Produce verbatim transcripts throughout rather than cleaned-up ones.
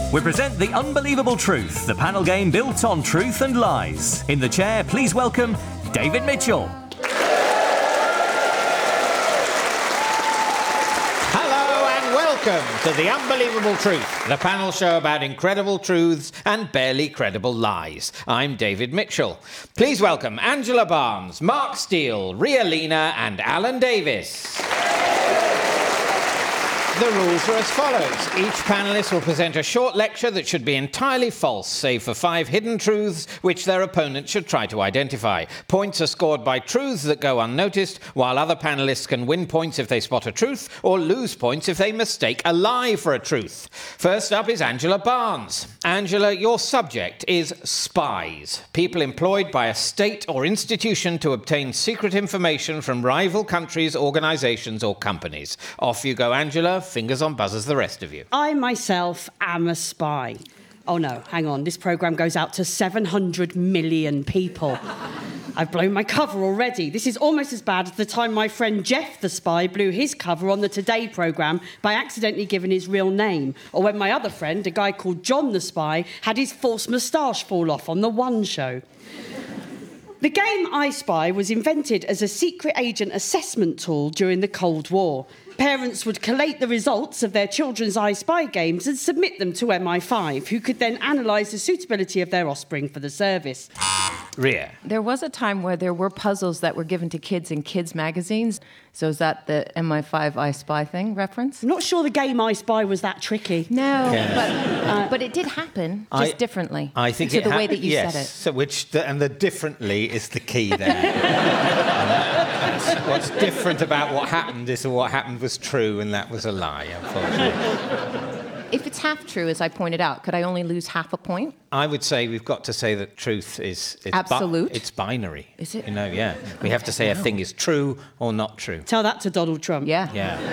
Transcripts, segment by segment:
We present The Unbelievable Truth, the panel game built on truth and lies. In the chair, please welcome David Mitchell. Hello and welcome to The Unbelievable Truth, the panel show about incredible truths and barely credible lies. I'm David Mitchell. Please welcome Angela Barnes, Mark Steele, Ria Lina and Alan Davis. The rules are as follows. Each panellist will present a short lecture that should be entirely false, save for five hidden truths which their opponent should try to identify. Points are scored by truths that go unnoticed, while other panellists can win points if they spot a truth or lose points if they mistake a lie for a truth. First up is Angela Barnes. Angela, your subject is spies, people employed by a state or institution to obtain secret information from rival countries, organisations or companies. Off you go, Angela. Fingers on buzzers, the rest of you. I myself am a spy. Oh no, hang on. This programme goes out to seven hundred million people. I've blown my cover already. This is almost as bad as the time my friend Jeff the Spy blew his cover on the Today programme by accidentally giving his real name. Or when my other friend, a guy called John the Spy, had his false moustache fall off on the One Show. The game I Spy was invented as a secret agent assessment tool during the Cold War. Parents would collate the results of their children's I Spy games and submit them to M I five, who could then analyse the suitability of their offspring for the service. Ria. There was a time where there were puzzles that were given to kids in kids' magazines. So is that the M I five I Spy thing reference? I'm not sure the game I Spy was that tricky. No, Yeah. but, uh, but it did happen, just I- differently. I think to it the ha- way that you yes, said it. So which the, and the differently is the key there. What's different about what happened is that what happened was true and that was a lie, unfortunately. If it's half true, as I pointed out, could I only lose half a point? I would say we've got to say that truth is... It's Absolute? Bi- it's binary. Is it? You know, yeah. We have to say a thing is true or not true. Tell that to Donald Trump. Yeah.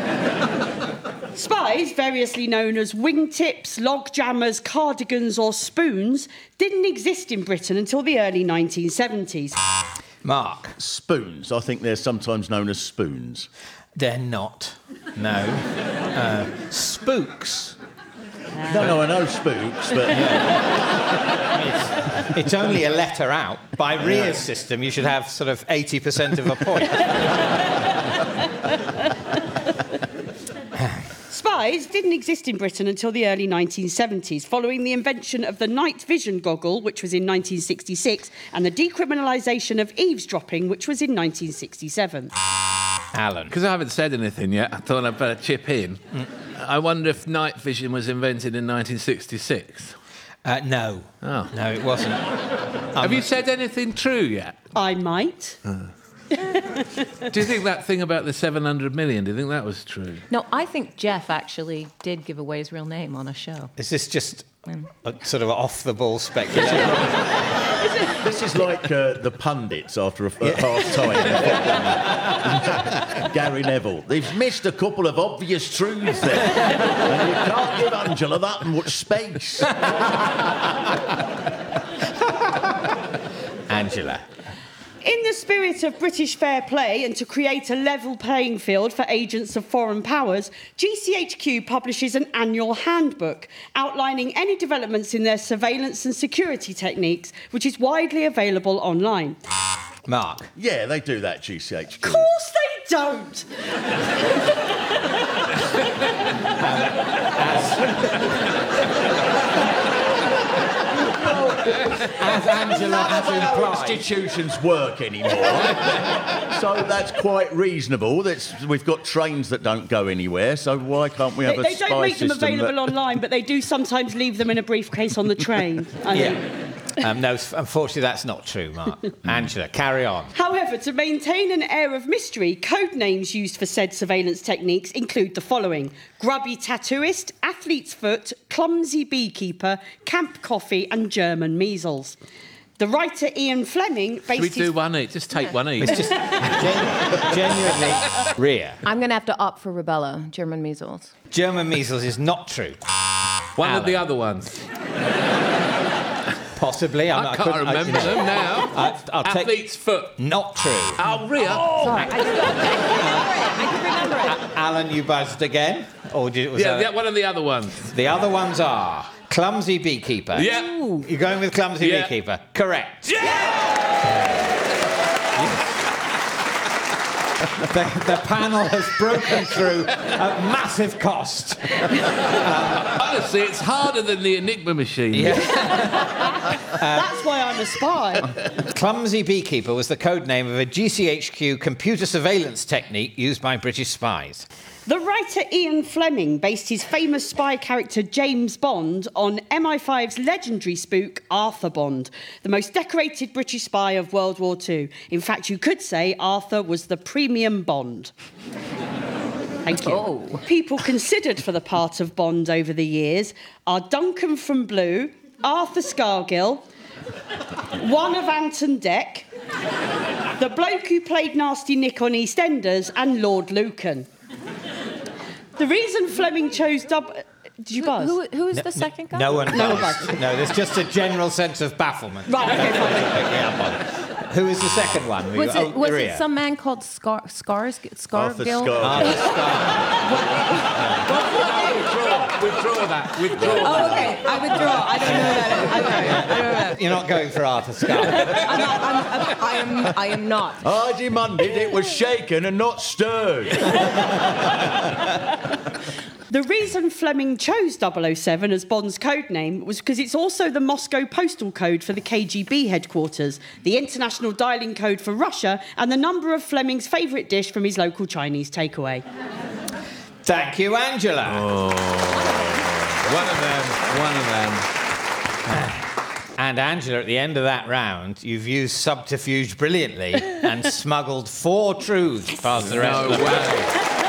Yeah. Spies, variously known as wingtips, log jammers, cardigans or spoons, didn't exist in Britain until the early nineteen seventies. Mark. Spoons. I think they're sometimes known as spoons. They're not. No. Uh, spooks. No, no, I know spooks, but... It's, it's only a letter out. By Ria's system, you should have sort of eighty percent of a point. Spies didn't exist in Britain until the early nineteen seventies, following the invention of the night vision goggle, which was in nineteen sixty-six, and the decriminalisation of eavesdropping, which was in nineteen sixty-seven. Alan. Because I haven't said anything yet, I thought I'd better chip in. Mm. I wonder if night vision was invented in nineteen sixty-six. Uh, no. Oh. No, it wasn't. Have you said anything true yet? I might. Uh. Do you think that thing about the seven hundred million, do you think that was true? No, I think Jeff actually did give away his real name on a show. Is this just a sort of off-the-ball speculation? This is like uh, the pundits after a yeah. half-time. Gary Neville. They've missed a couple of obvious truths there. And you can't give Angela that much space. Angela. In the spirit of British fair play and to create a level playing field for agents of foreign powers, G C H Q publishes an annual handbook outlining any developments in their surveillance and security techniques, which is widely available online. Mark. Yeah, they do that, G C H Q. Of course they don't! As Angela has implied. Institutions work anymore. So that's quite reasonable. That's, we've got trains that don't go anywhere, so why can't we have They, a they spy don't make them system available that... online, but they do sometimes leave them in a briefcase on the train. I Yeah. mean. Um, no, unfortunately, that's not true, Mark. Angela, carry on. However, to maintain an air of mystery, code names used for said surveillance techniques include the following: grubby tattooist, athlete's foot, clumsy beekeeper, camp coffee and German measles. The writer Ian Fleming based Should we his... do one each? Just take one each. It's just gen- genuinely... Ria. I'm going to have to opt for rubella, German measles. German measles is not true. One Alan. of the other ones. Possibly. I'm I not, can't couldn't- remember I, them now. I, I'll take... Athlete's foot. Not true. Oh, Ria. Sorry, I can remember it. I can remember it. Alan, you buzzed again? Or did, was Yeah, that... yeah, one of the other ones. The other ones are Clumsy beekeeper. Yeah. Ooh. You're going with clumsy Yeah. beekeeper. Correct. The, the panel has broken through at massive cost. Honestly, it's harder than the Enigma machine. That's why I'm a spy. Clumsy beekeeper was the code name of a G C H Q computer surveillance technique used by British spies. The writer Ian Fleming based his famous spy character James Bond on M I five's legendary spook Arthur Bond, the most decorated British spy of World War Two. In fact, you could say Arthur was the premium Bond. Thank you. Oh. People considered for the part of Bond over the years are Duncan from Blue, Arthur Scargill, one of Anton Deck, the bloke who played Nasty Nick on EastEnders, and Lord Lucan. The reason Fleming chose double... Did you buzz? Who, who is the second guy? No one No one buzzed. buzzed. No, there's just a general sense of bafflement. Right, OK, fine. Yeah, buzzed. Who is the second one? Was Oh, it, was Maria. it some man called Scar, Scars, Arthur Scargill? Scargill. Withdraw that. Withdraw Oh, that. okay. I withdraw. I don't know that. I don't know. I don't know. You're not going for Arthur Scargill. I'm not, I'm, I'm, I am. I am not. I demanded it was shaken and not stirred. The reason Fleming chose double oh seven as Bond's code name was because it's also the Moscow postal code for the K G B headquarters, the international dialing code for Russia, and the number of Fleming's favourite dish from his local Chinese takeaway. Thank you, Angela. One of them. One of them. And Angela, at the end of that round, you've used subterfuge brilliantly and smuggled four truths past the rest No of the way.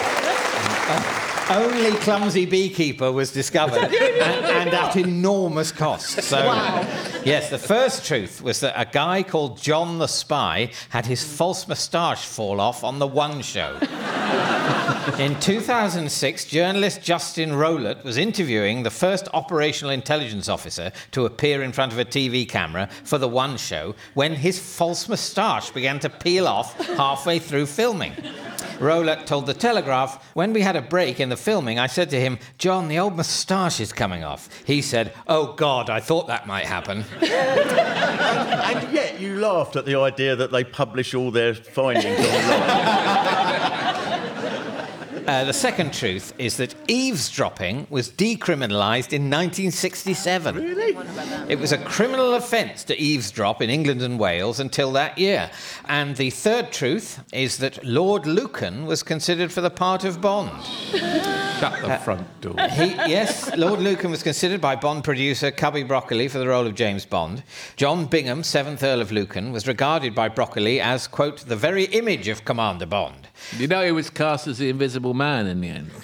Only clumsy beekeeper was discovered, and, and at enormous cost. So, Wow. yes, the first truth was that a guy called John the Spy had his false moustache fall off on the One Show. In two thousand six, journalist Justin Rowlett was interviewing the first operational intelligence officer to appear in front of a T V camera for the One Show when his false moustache began to peel off halfway through filming. Rowlett told The Telegraph, when we had a break in the filming, I said to him, John, the old moustache is coming off. He said, oh, God, I thought that might happen. And yet you laughed at the idea that they publish all their findings online. Uh, the second truth is that eavesdropping was decriminalised in nineteen sixty-seven. Really? It was a criminal offence to eavesdrop in England and Wales until that year. And the third truth is that Lord Lucan was considered for the part of Bond. Shut the front door. He, yes, Lord Lucan was considered by Bond producer Cubby Broccoli for the role of James Bond. John Bingham, seventh Earl of Lucan, was regarded by Broccoli as, quote, the very image of Commander Bond. You know he was cast as the Invisible Man in the end.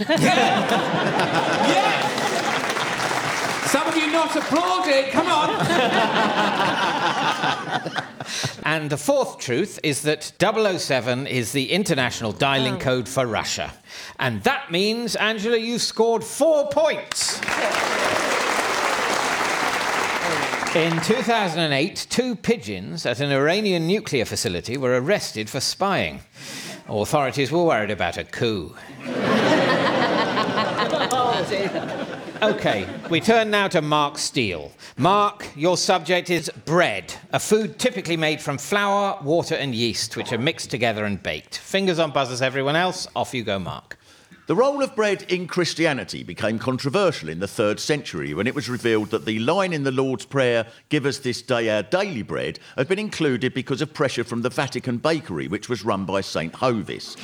Yes! Some of you not applauding. Come on. And the fourth truth is that double oh seven is the international dialing Oh. code for Russia. And that means, Angela, you scored four points. In two thousand eight, two pigeons at an Iranian nuclear facility were arrested for spying. Authorities were worried about a coup. OK, we turn now to Mark Steele. Mark, your subject is bread, a food typically made from flour, water and yeast, which are mixed together and baked. Fingers on buzzers, everyone else. Off you go, Mark. The role of bread in Christianity became controversial in the third century when it was revealed that the line in the Lord's Prayer, give us this day our daily bread, had been included because of pressure from the Vatican bakery, which was run by Saint Hovis.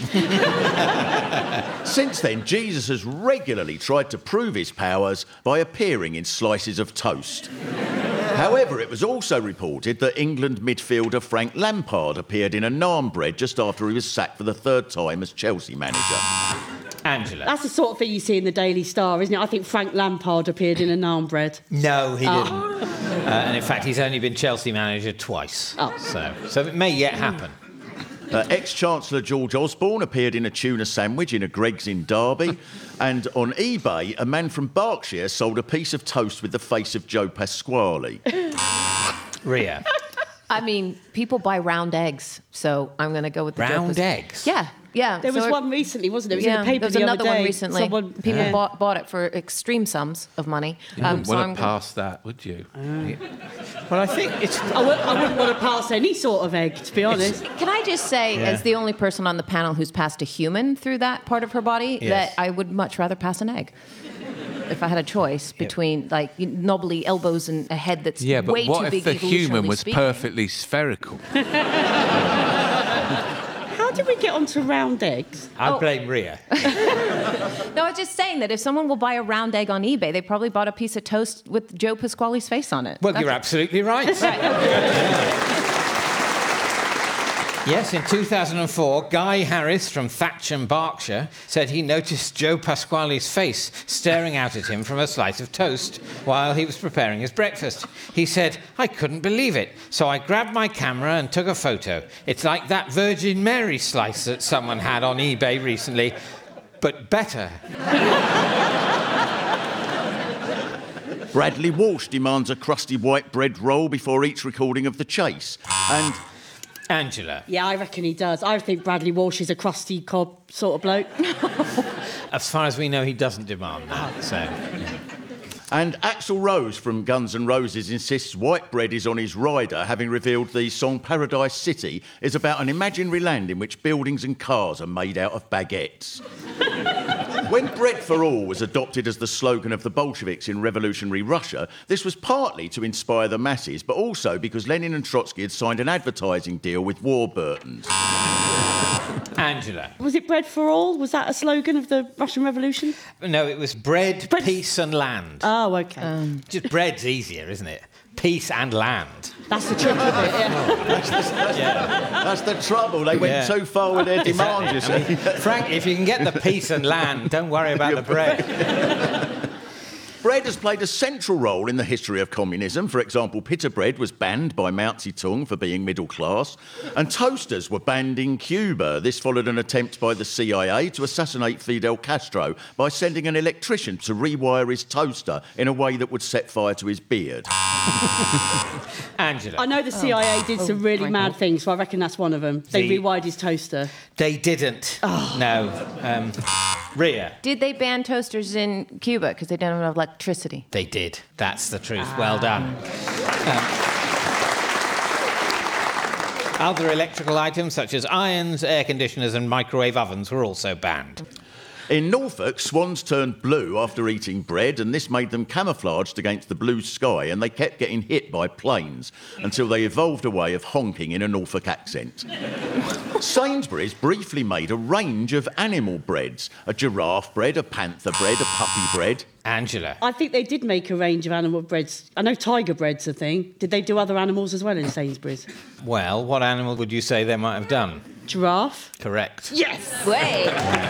Since then, Jesus has regularly tried to prove his powers by appearing in slices of toast. However, it was also reported that England midfielder Frank Lampard appeared in a naan bread just after he was sacked for the third time as Chelsea manager. Angela. That's the sort of thing you see in the Daily Star, isn't it? I think Frank Lampard appeared in a naan bread. No, he didn't. Uh, and in fact, he's only been Chelsea manager twice. Oh. So, so it may yet happen. Uh, Ex-Chancellor George Osborne appeared in a tuna sandwich in a Greggs in Derby. And on eBay, a man from Berkshire sold a piece of toast with the face of Joe Pasquale. Ria. I mean, people buy round eggs, so I'm going to go with the Round Joe Pas- eggs? Yeah. Yeah. There so was it- one recently, wasn't there? It was yeah, in the paper there was the another other day. one recently. Someone, People yeah. bought, bought it for extreme sums of money. You wouldn't so want I'm- to pass that, would you? Well, I think it's. I, w- I wouldn't want to pass any sort of egg, to be honest. Can I just say, Yeah. as the only person on the panel who's passed a human through that part of her body, Yes. that I would much rather pass an egg. If I had a choice between like knobbly elbows and a head that's Yeah, but way what too if big the human evolutionarily was speaking. perfectly spherical? How did we get onto round eggs? I blame Ria. No, I was just saying that if someone will buy a round egg on eBay, they probably bought a piece of toast with Joe Pasquale's face on it. Well, That's you're it. absolutely right. Yes, in two thousand four, Guy Harris from Thatcham, Berkshire, said he noticed Joe Pasquale's face staring out at him from a slice of toast while he was preparing his breakfast. He said, "I couldn't believe it, so I grabbed my camera and took a photo. It's like that Virgin Mary slice that someone had on eBay recently, but better." Bradley Walsh demands a crusty white bread roll before each recording of The Chase. And Angela, Yeah, I reckon he does. I think Bradley Walsh is a crusty cob sort of bloke. as far as we know, he doesn't demand that, so... And Axl Rose from Guns N' Roses insists white bread is on his rider, having revealed the song Paradise City is about an imaginary land in which buildings and cars are made out of baguettes. When Bread for All was adopted as the slogan of the Bolsheviks in revolutionary Russia, this was partly to inspire the masses, but also because Lenin and Trotsky had signed an advertising deal with Warburtons. Angela. Was it bread for all? Was that a slogan of the Russian Revolution? No, it was bread, Bread- peace and land. Oh, OK. Just bread's easier, isn't it? Peace and land. That's the trick of it, yeah. That's the trouble. They went Yeah. so far with their demands, you see. Frank, if you can get the peace and land, don't worry about the bread. Bread has played a central role in the history of communism. For example, pita bread was banned by Mao Zedong for being middle class, and toasters were banned in Cuba. This followed an attempt by the C I A to assassinate Fidel Castro by sending an electrician to rewire his toaster in a way that would set fire to his beard. Angela. I know the C I A did some really my mad God. things, so I reckon that's one of them. They The- rewired his toaster. They didn't. No. Um, Ria. Did they ban toasters in Cuba because they didn't have electricity? They did. That's the truth. Well done. Um, other electrical items such as irons, air conditioners and microwave ovens were also banned. In Norfolk, swans turned blue after eating bread, and this made them camouflaged against the blue sky, and they kept getting hit by planes until they evolved a way of honking in a Norfolk accent. Sainsbury's briefly made a range of animal breads: a giraffe bread, a panther bread, a puppy bread. Angela. I think they did make a range of animal breads. I know tiger bread's a thing. Did they do other animals as well in Sainsbury's? Well, what animal would you say they might have done? Giraffe? Correct. Yes! Wait.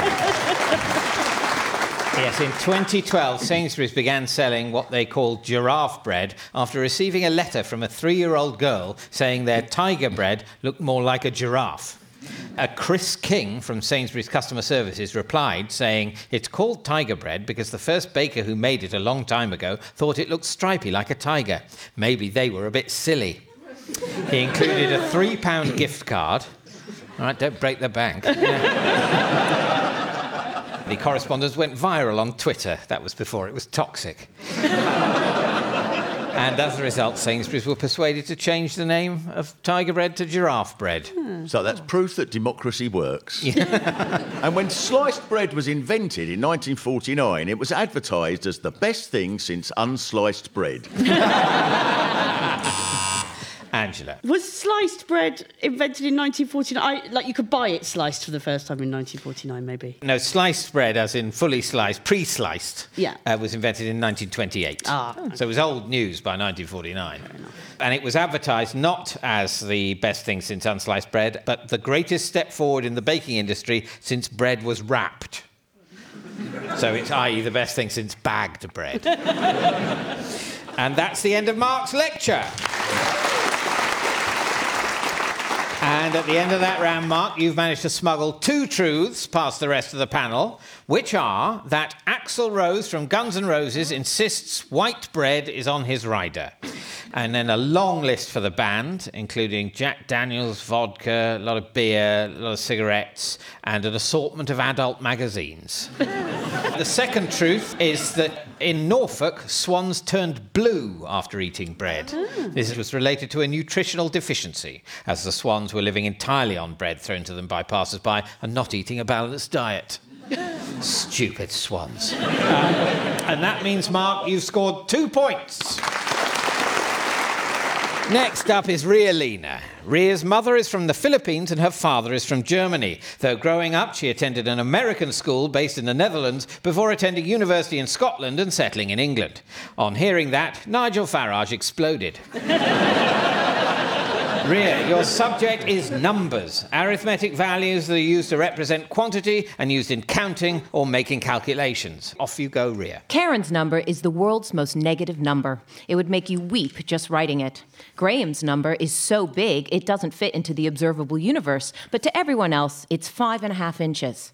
Yes, in twenty twelve, Sainsbury's began selling what they called giraffe bread after receiving a letter from a three-year-old girl saying their tiger bread looked more like a giraffe. Uh, Chris King from Sainsbury's Customer Services replied saying it's called tiger bread because the first baker who made it a long time ago thought it looked stripy like a tiger. Maybe they were a bit silly. He included a three pound gift card. All right, don't break the bank. The correspondence went viral on Twitter. That was before it was toxic. And as a result, Sainsbury's were persuaded to change the name of tiger bread to giraffe bread. So that's proof that democracy works. And when sliced bread was invented in nineteen forty-nine, it was advertised as the best thing since unsliced bread. Angela. Was sliced bread invented in nineteen forty-nine? I, like, you could buy it sliced for the first time in nineteen forty-nine, maybe. No, sliced bread, as in fully sliced, pre-sliced, Yeah. uh, was invented in nineteen twenty-eight. Ah. So it was old news by nineteen forty-nine. And it was advertised not as the best thing since unsliced bread, but the greatest step forward in the baking industry since bread was wrapped. So it's, that is, the best thing since bagged bread. And that's the end of Mark's lecture. And at the end of that round, Mark, you've managed to smuggle two truths past the rest of the panel, which are that Axl Rose from Guns N' Roses insists white bread is on his rider. And then a long list for the band, including Jack Daniels, vodka, a lot of beer, a lot of cigarettes, and an assortment of adult magazines. The second truth is that in Norfolk, swans turned blue after eating bread. Mm. This was related to a nutritional deficiency, as the swans were living entirely on bread thrown to them by passers-by and not eating a balanced diet. Stupid swans. Um, and that means, Mark, you've scored two points. Next up is Ria Lina. Ria's mother is from the Philippines and her father is from Germany. Though growing up, she attended an American school based in the Netherlands before attending university in Scotland and settling in England. On hearing that, Nigel Farage exploded. Ria, your subject is numbers. Arithmetic values that are used to represent quantity and used in counting or making calculations. Off you go, Ria. Karen's number is the world's most negative number. It would make you weep just writing it. Graham's number is so big it doesn't fit into the observable universe, but to everyone else, it's five and a half inches.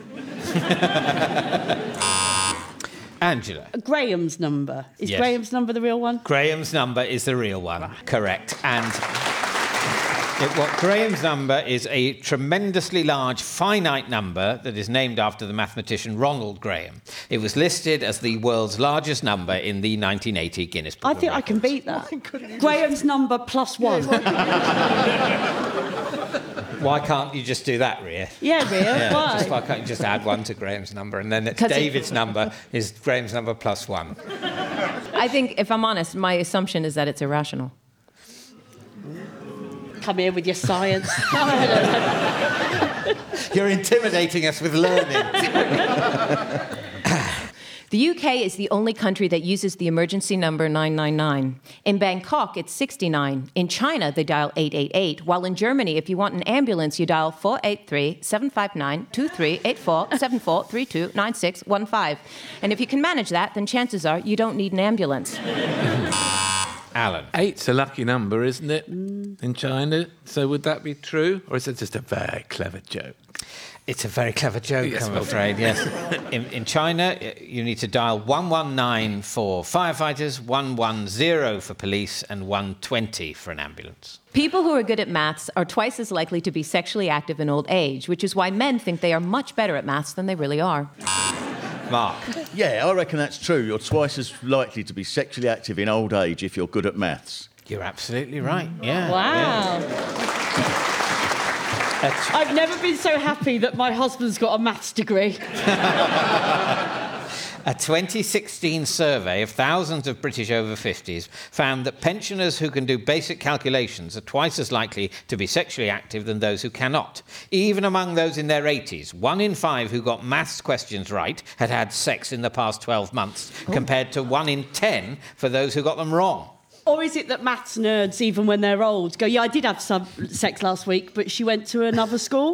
Angela. Graham's number. Is Yes. Graham's number the real one? Graham's number is the real one. Correct. And it, what Graham's number is a tremendously large finite number that is named after the mathematician Ronald Graham. It was listed as the world's largest number in the nineteen eighty Guinness Book I of think I can Records. beat that. Graham's number plus one. Why can't you just do that, Ria? Yeah, Ria, Yeah, why? just why can't you just add one to Graham's number and then it's 'Cause it- David's number is Graham's number plus one? I think, if I'm honest, my assumption is that it's irrational. Come here with your science. You're intimidating us with learning. The U K is the only country that uses the emergency number nine nine nine. In Bangkok, it's sixty-nine. In China, they dial eight eight eight. While in Germany, if you want an ambulance, you dial four eight three, seven five nine, two three eight four, seven four three two, nine six one five. And if you can manage that, then chances are you don't need an ambulance. Alan. Eight's a lucky number, isn't it, in China? So would that be true? Or is it just a very clever joke? It's a very clever joke, Yes, I'm well afraid, yes. In, in China, you need to dial one one nine for firefighters, one one zero for police, and one twenty for an ambulance. People who are good at maths are twice as likely to be sexually active in old age, which is why men think they are much better at maths than they really are. Mark. Yeah, I reckon that's true. You're twice as likely to be sexually active in old age if you're good at maths. You're absolutely right, yeah. Wow. yeah. I've never been so happy that my husband's got a maths degree. A twenty sixteen survey of thousands of British over fifties found that pensioners who can do basic calculations are twice as likely to be sexually active than those who cannot. Even among those in their eighties, one in five who got maths questions right had had sex in the past twelve months, compared to one in ten for those who got them wrong. Or is it that maths nerds, even when they're old, go, yeah, I did have some sex last week, but she went to another school?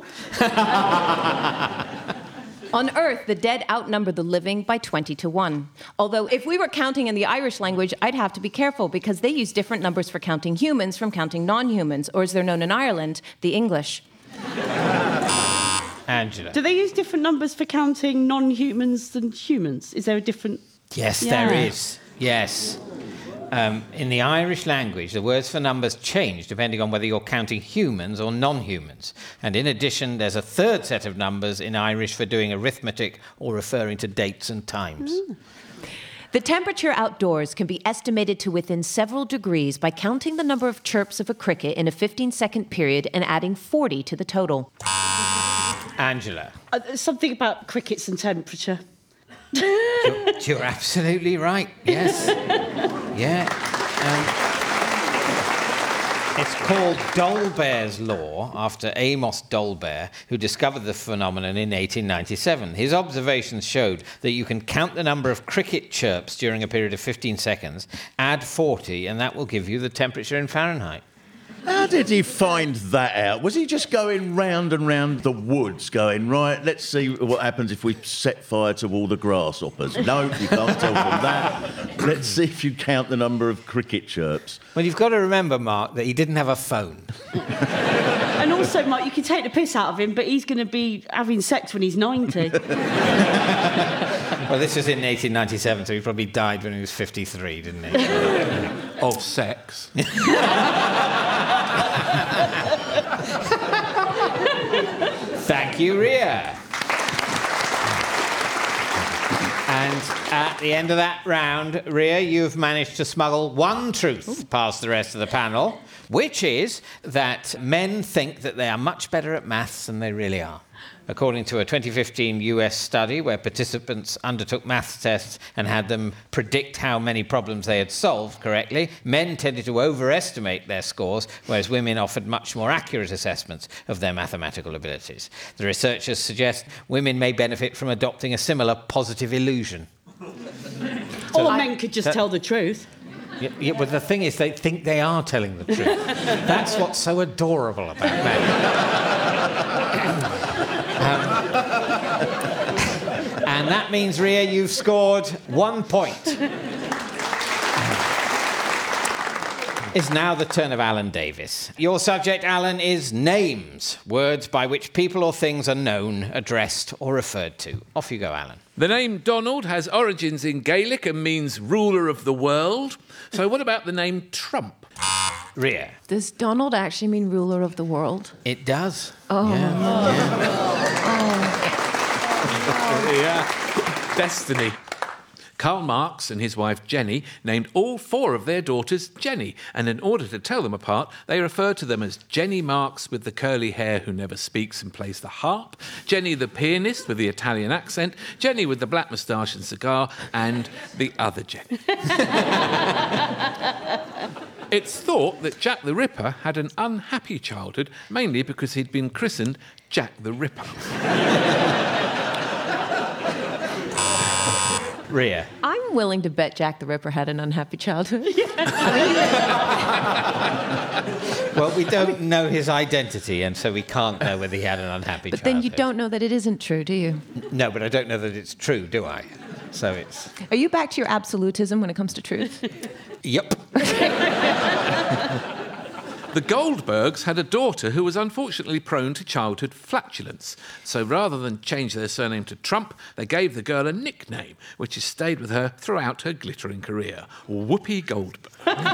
On Earth, the dead outnumber the living by twenty to one. Although, if we were counting in the Irish language, I'd have to be careful because they use different numbers for counting humans from counting non-humans, or as they're known in Ireland, the English. Angela. Do they use different numbers for counting non-humans than humans? Is there a different... Yes, Yeah. there is. Yes. Um, in the Irish language, the words for numbers change depending on whether you're counting humans or non-humans. And in addition, there's a third set of numbers in Irish for doing arithmetic or referring to dates and times. Mm. The temperature outdoors can be estimated to within several degrees by counting the number of chirps of a cricket in a fifteen-second period and adding forty to the total. Angela. Uh, there's something about crickets and temperature. You're, you're absolutely right, yes. Yeah. Um, it's called Dolbear's Law, after Amos Dolbear, who discovered the phenomenon in eighteen ninety-seven. His observations showed that you can count the number of cricket chirps during a period of fifteen seconds, add forty, and that will give you the temperature in Fahrenheit. How did he find that out? Was he just going round and round the woods going, right, let's see what happens if we set fire to all the grasshoppers? No, you can't tell from that. Let's see if you count the number of cricket chirps. Well, you've got to remember, Mark, that he didn't have a phone. And also, Mike, you can take the piss out of him, but he's going to be having sex when he's ninety. Well, this was in eighteen ninety-seven, so he probably died when he was fifty-three, didn't he? of sex. Thank you, Ria. And at the end of that round, Ria, you've managed to smuggle one truth past the rest of the panel, which is that men think that they are much better at maths than they really are. According to a twenty fifteen U S study where participants undertook maths tests and had them predict how many problems they had solved correctly, men tended to overestimate their scores, whereas women offered much more accurate assessments of their mathematical abilities. The researchers suggest women may benefit from adopting a similar positive illusion. Or I- men could just that- tell the truth. Yeah, yeah, but the thing is, they think they are telling the truth. That's what's so adorable about men. Um, and that means, Ria, you've scored one point. It's now the turn of Alan Davis. Your subject, Alan, is names, words by which people or things are known, addressed or referred to. Off you go, Alan. The name Donald has origins in Gaelic and means ruler of the world. So what about the name Trump? Ria. Does Donald actually mean ruler of the world? It does. Oh. Yeah. Yeah. Destiny. Karl Marx and his wife Jenny named all four of their daughters Jenny, and in order to tell them apart, they refer to them as Jenny Marx with the curly hair who never speaks and plays the harp, Jenny the pianist with the Italian accent, Jenny with the black moustache and cigar, and the other Jenny. It's thought that Jack the Ripper had an unhappy childhood, mainly because he'd been christened Jack the Ripper. Ria. I'm willing to bet Jack the Ripper had an unhappy childhood. Well, we don't know his identity, and so we can't know whether he had an unhappy But childhood. then you don't know that it isn't true, do you? No, but I don't know that it's true, do I? So it's... Are you back to your absolutism when it comes to truth? Yep. The Goldbergs had a daughter who was unfortunately prone to childhood flatulence. So rather than change their surname to Trump, they gave the girl a nickname, which has stayed with her throughout her glittering career, Whoopi Goldberg.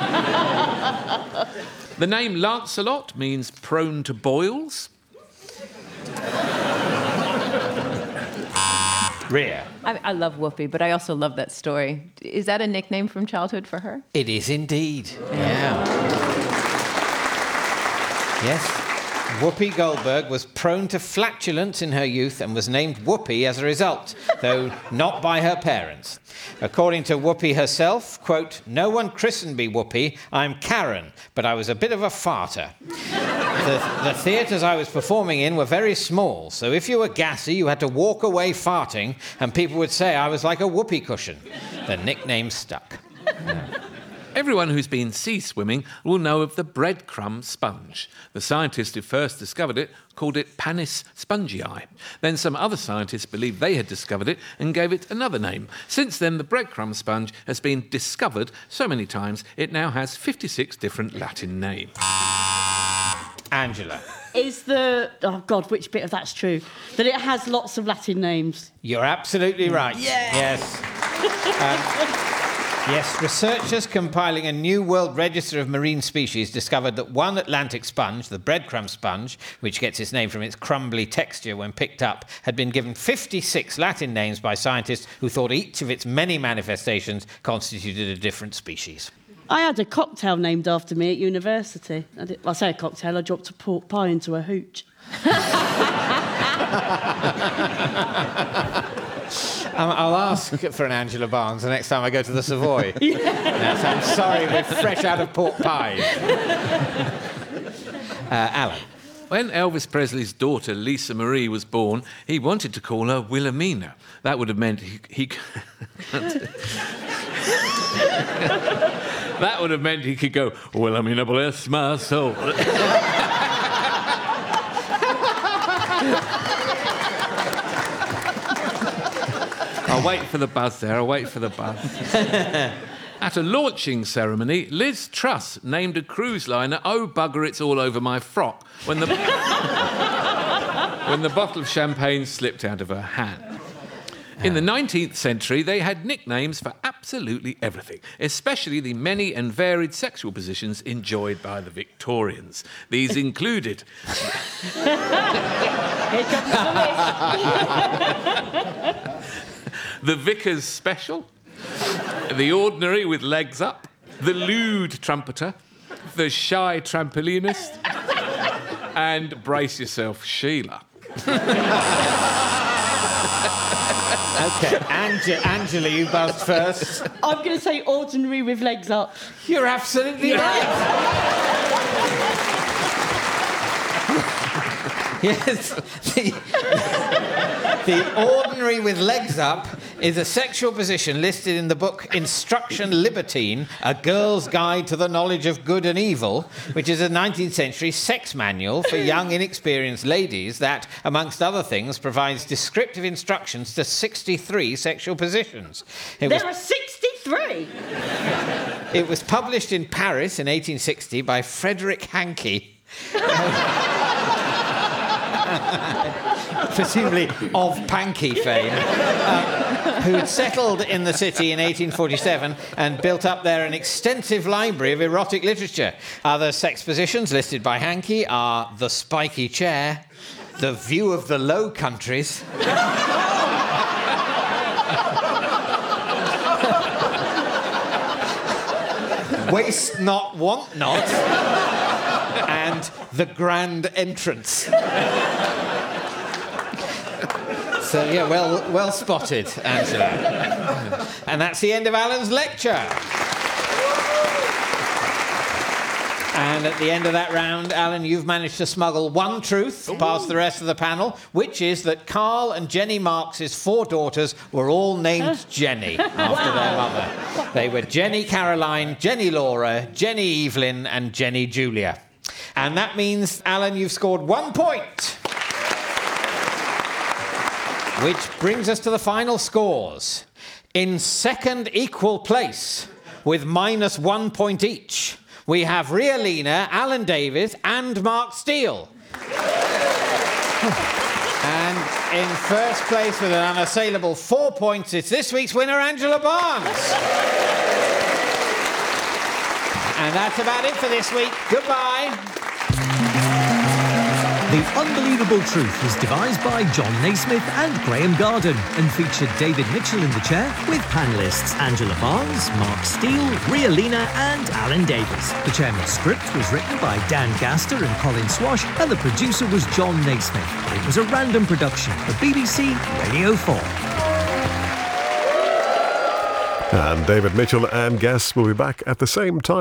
The name Lancelot means prone to boils. Ria. I, I love Whoopi, but I also love that story. Is that a nickname from childhood for her? It is indeed. Yeah. Yes. Whoopi Goldberg was prone to flatulence in her youth and was named Whoopi as a result, though not by her parents. According to Whoopi herself, quote, "No one christened me Whoopi, I'm Karen, but I was a bit of a farter. The, the theatres I was performing in were very small, so if you were gassy, you had to walk away farting, and people would say I was like a whoopee cushion." The nickname stuck. Everyone who's been sea swimming will know of the breadcrumb sponge. The scientist who first discovered it called it Panis spongii. Then some other scientists believed they had discovered it and gave it another name. Since then, the breadcrumb sponge has been discovered so many times it now has fifty-six different Latin names. Angela. Is the... Oh, God, which bit of that's true? That it has lots of Latin names. You're absolutely right. Yeah. Yes. Um, yes, researchers compiling a new World Register of Marine Species discovered that one Atlantic sponge, the breadcrumb sponge, which gets its name from its crumbly texture when picked up, had been given fifty-six Latin names by scientists who thought each of its many manifestations constituted a different species. I had a cocktail named after me at university. I, did, I say a cocktail, I dropped a pork pie into a hooch. Um, I'll ask for an Angela Barnes the next time I go to the Savoy. Yes, I'm sorry, we're fresh out of pork pies. Uh, Alan. When Elvis Presley's daughter, Lisa Marie, was born, he wanted to call her Wilhelmina. That would have meant he... he that would have meant he could go, Wilhelmina, bless my soul. I'll wait for the buzz there, I'll wait for the buzz. At a launching ceremony, Liz Truss named a cruise liner, "Oh, bugger, it's all over my frock," when the, when the bottle of champagne slipped out of her hand. In the nineteenth century, they had nicknames for absolutely everything, especially the many and varied sexual positions enjoyed by the Victorians. These included... Here comes the list. the Vicar's Special, the Ordinary with Legs Up, the Lewd Trumpeter, the Shy Trampolinist, and, brace yourself, Sheila. OK, Ange- Angela, you buzzed first. I'm going to say ordinary with legs up. You're absolutely right. Yes, the, the ordinary with legs up is a sexual position listed in the book Instruction Libertine, A Girl's Guide to the Knowledge of Good and Evil, which is a nineteenth century sex manual for young, inexperienced ladies that, amongst other things, provides descriptive instructions to sixty-three sexual positions. It There was, are sixty-three! it was published in Paris in eighteen sixty by Frederick Hankey. Presumably of Panky fame, uh, who had settled in the city in eighteen forty-seven and built up there an extensive library of erotic literature. Other sex positions listed by Hankey are the spiky chair, the view of the Low Countries, waste not, want not, and the grand entrance. So, yeah, well, well spotted, Angela. And that's the end of Alan's lecture. And at the end of that round, Alan, you've managed to smuggle one truth past the rest of the panel, which is that Carl and Jenny Marks's four daughters were all named Jenny after their mother. They were Jenny Caroline, Jenny Laura, Jenny Evelyn, and Jenny Julia. And that means, Alan, you've scored one point. Which brings us to the final scores. In second equal place, with minus one point each, we have Ria Lina, Alan Davis, and Mark Steele. And in first place with an unassailable four points, it's this week's winner, Angela Barnes. And that's about it for this week. Goodbye. The Unbelievable Truth was devised by John Naismith and Graham Garden and featured David Mitchell in the chair with panellists Angela Barnes, Mark Steele, Ria Lina and Alan Davis. The chairman's script was written by Dan Gaster and Colin Swash and the producer was John Naismith. It was a random production for B B C Radio four. And David Mitchell and guests will be back at the same time.